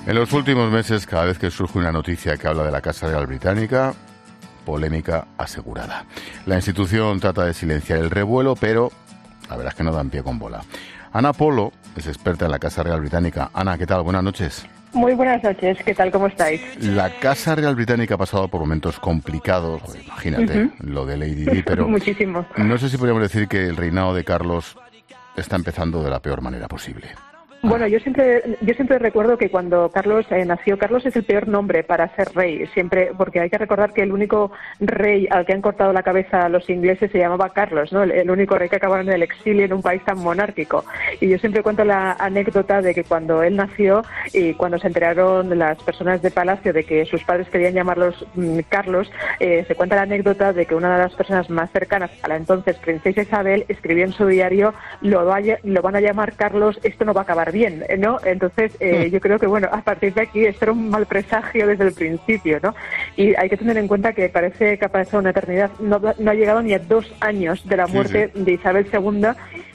En los últimos meses, cada vez que surge una noticia que habla de la Casa Real Británica, polémica asegurada. La institución trata de silenciar el revuelo, pero la verdad es que no dan pie con bola. Ana Polo es experta en la Casa Real Británica. Ana, ¿qué tal? Buenas noches. Muy buenas noches, ¿qué tal? ¿Cómo estáis? La Casa Real Británica ha pasado por momentos complicados, joder, imagínate lo de Lady Di, pero muchísimo. No sé si podríamos decir que el reinado de Carlos está empezando de la peor manera posible. Bueno, yo siempre recuerdo que cuando Carlos nació, Carlos es el peor nombre para ser rey, siempre, porque hay que recordar que el único rey al que han cortado la cabeza a los ingleses se llamaba Carlos, ¿no? El único rey que acabaron en el exilio en un país tan monárquico. Y yo siempre cuento la anécdota de que cuando él nació y cuando se enteraron las personas de palacio de que sus padres querían llamarlos Carlos, se cuenta la anécdota de que una de las personas más cercanas a la entonces princesa Isabel escribió en su diario: lo van a llamar Carlos, esto no va a acabar bien, ¿no? Entonces yo creo que, bueno, a partir de aquí esto era un mal presagio desde el principio, ¿no? Y hay que tener en cuenta que parece que ha pasado una eternidad, no ha llegado ni a 2 años de la muerte de Isabel II.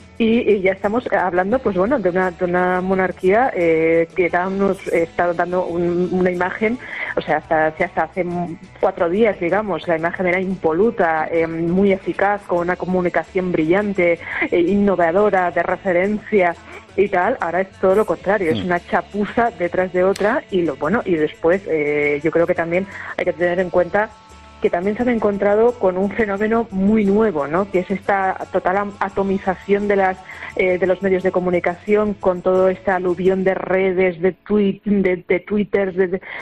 Y ya estamos hablando, pues bueno, de una monarquía que está dando una imagen, o sea, hasta hace 4 días, digamos, la imagen era impoluta, muy eficaz, con una comunicación brillante, innovadora, de referencia y tal. Ahora es todo lo contrario, es una chapuza detrás de otra. Y y después yo creo que también hay que tener en cuenta que también se han encontrado con un fenómeno muy nuevo, ¿no? Que es esta total atomización de los medios de comunicación, con todo este aluvión de redes, de Twitter,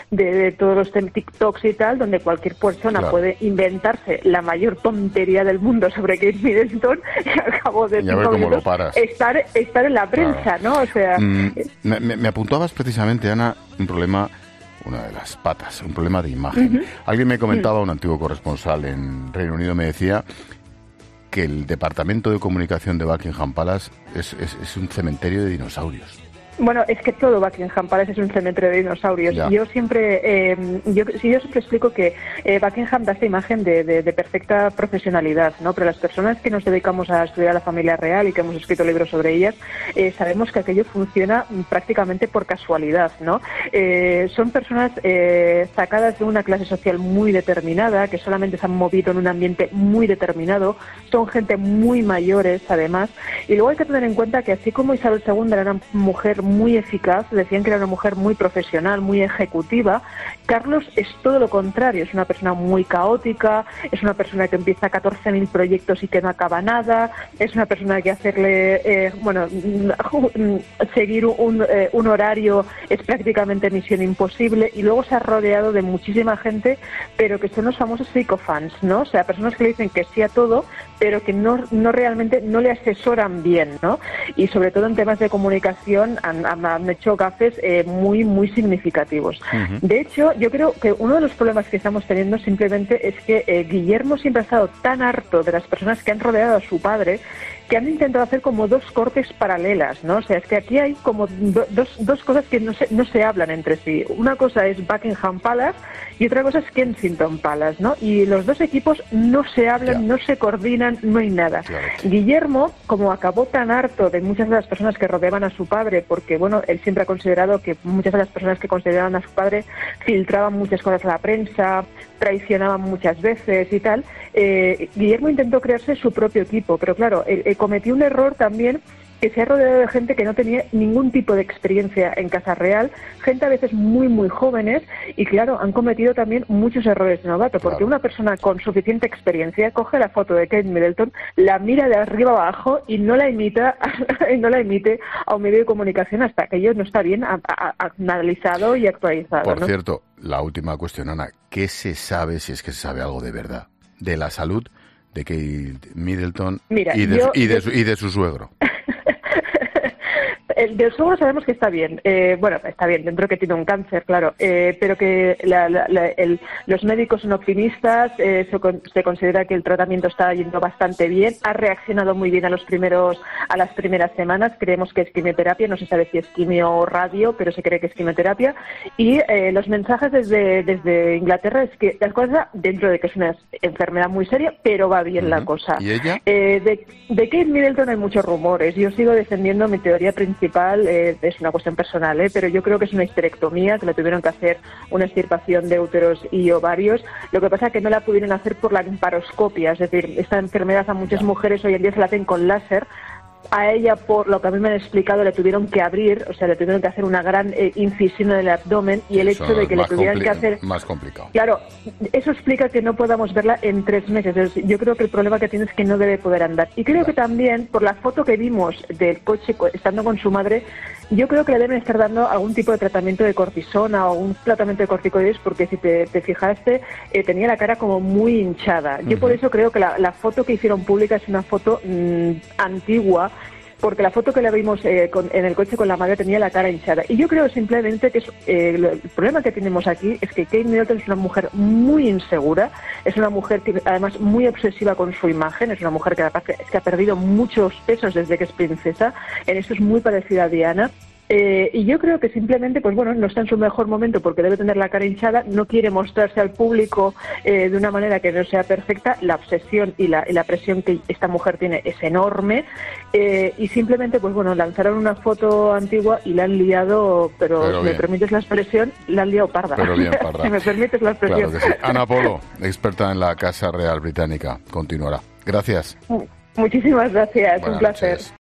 de todos los TikToks y tal, donde cualquier persona puede inventarse la mayor tontería del mundo sobre Kate Middleton y al cabo de 5 minutos estar en la prensa, ¿no? O sea, me apuntabas precisamente, Ana, un problema, una de las patas, un problema de imagen. Alguien me comentaba, un antiguo corresponsal en Reino Unido, me decía que el departamento de comunicación de Buckingham Palace es un cementerio de dinosaurios. Bueno, es que todo Buckingham Palace es un cementerio de dinosaurios. Yo siempre explico que Buckingham da esta imagen de perfecta profesionalidad, ¿no? Pero las personas que nos dedicamos a estudiar la familia real y que hemos escrito libros sobre ellas, sabemos que aquello funciona prácticamente por casualidad, ¿no? Son personas sacadas de una clase social muy determinada, que solamente se han movido en un ambiente muy determinado, son gente muy mayores, además. Y luego hay que tener en cuenta que así como Isabel II era una mujer muy eficaz, decían que era una mujer muy profesional, muy ejecutiva, Carlos es todo lo contrario, es una persona muy caótica, es una persona que empieza 14.000 proyectos y que no acaba nada, es una persona que hacerle, seguir un horario es prácticamente misión imposible, y luego se ha rodeado de muchísima gente, pero que son los famosos psicofans, ¿no? O sea, personas que le dicen que sí a todo, pero que no realmente no le asesoran bien, ¿no? Y sobre todo en temas de comunicación han hecho gafes muy, muy significativos. De hecho, yo creo que uno de los problemas que estamos teniendo simplemente es que Guillermo siempre ha estado tan harto de las personas que han rodeado a su padre, que han intentado hacer como 2 cortes paralelas, ¿no? O sea, es que aquí hay como dos cosas que no se hablan entre sí. Una cosa es Buckingham Palace y otra cosa es Kensington Palace, ¿no? Y los 2 equipos no se hablan, no se coordinan, no hay nada. Claro. Guillermo, como acabó tan harto de muchas de las personas que rodeaban a su padre, porque, bueno, él siempre ha considerado que muchas de las personas que consideraban a su padre filtraban muchas cosas a la prensa, traicionaban muchas veces y tal, Guillermo intentó crearse su propio equipo, pero claro, cometió un error también, que se ha rodeado de gente que no tenía ningún tipo de experiencia en Casa Real, gente a veces muy, muy jóvenes, y claro, han cometido también muchos errores de novato, porque una persona con suficiente experiencia coge la foto de Kate Middleton, la mira de arriba abajo y no la emite a un medio de comunicación hasta que ello no está bien analizado y actualizado. Por ¿no? cierto, la última cuestión, Ana, ¿qué se sabe, si es que se sabe algo de verdad, de la salud de Kate Middleton y de su suegro? El del suegro sabemos que está bien, está bien, dentro que tiene un cáncer, claro, pero que los médicos son optimistas, se considera que el tratamiento está yendo bastante bien, ha reaccionado muy bien a las primeras semanas, creemos que es quimioterapia, no se sabe si es quimio o radio, pero se cree que es quimioterapia, y los mensajes desde Inglaterra es que la cosa, dentro de que es una enfermedad muy seria, pero va bien la cosa. ¿Y ella? De Kate Middleton hay muchos rumores, yo sigo defendiendo mi teoría principal, principal es una cuestión personal, pero yo creo que es una histerectomía, que le tuvieron que hacer una extirpación de úteros y ovarios. Lo que pasa es que no la pudieron hacer por la laparoscopia, es decir, esta enfermedad a muchas mujeres hoy en día se la hacen con láser. A ella, por lo que a mí me han explicado, le tuvieron que abrir, o sea, le tuvieron que hacer una gran incisión en el abdomen, y el hecho de que le tuvieran que hacer... Más complicado. Claro, eso explica que no podamos verla en 3 meses. Yo creo que el problema que tiene es que no debe poder andar. Y creo que también, por la foto que vimos del coche estando con su madre, yo creo que le deben estar dando algún tipo de tratamiento de cortisona o un tratamiento de corticoides, porque si te fijaste, tenía la cara como muy hinchada. Yo por eso creo que la foto que hicieron pública es una foto antigua, porque la foto que le vimos en el coche con la madre tenía la cara hinchada. Y yo creo simplemente que el problema que tenemos aquí es que Kate Middleton es una mujer muy insegura, es una mujer que además muy obsesiva con su imagen, es una mujer que además es que ha perdido muchos pesos desde que es princesa, en esto es muy parecida a Diana. Y yo creo que simplemente, pues bueno, no está en su mejor momento porque debe tener la cara hinchada, no quiere mostrarse al público de una manera que no sea perfecta. La obsesión y la presión que esta mujer tiene es enorme, y simplemente, pues bueno, lanzaron una foto antigua y la han liado, pero si me permites la expresión, la han liado parda. Pero bien parda. Si me permites la expresión. Claro que sí. Ana Polo, experta en la Casa Real Británica, continuará. Gracias. Muchísimas gracias, Buenas un placer. noches.